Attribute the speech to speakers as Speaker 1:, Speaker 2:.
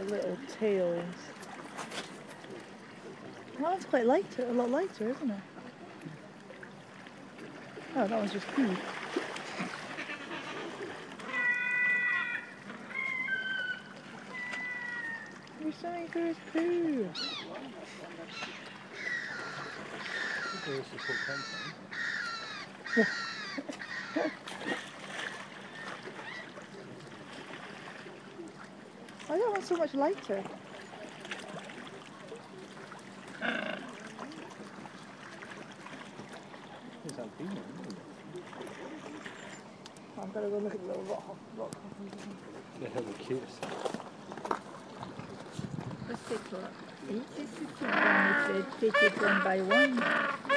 Speaker 1: little tails. Well, that's quite lighter, a lot lighter, isn't it? Oh, that one's just pee. He's swimming through his poo. Why is that one so much lighter? I've got to go look at the little rock coffins.
Speaker 2: They're hella cute.
Speaker 1: Let's take a look. This is one if they're fitted one by one.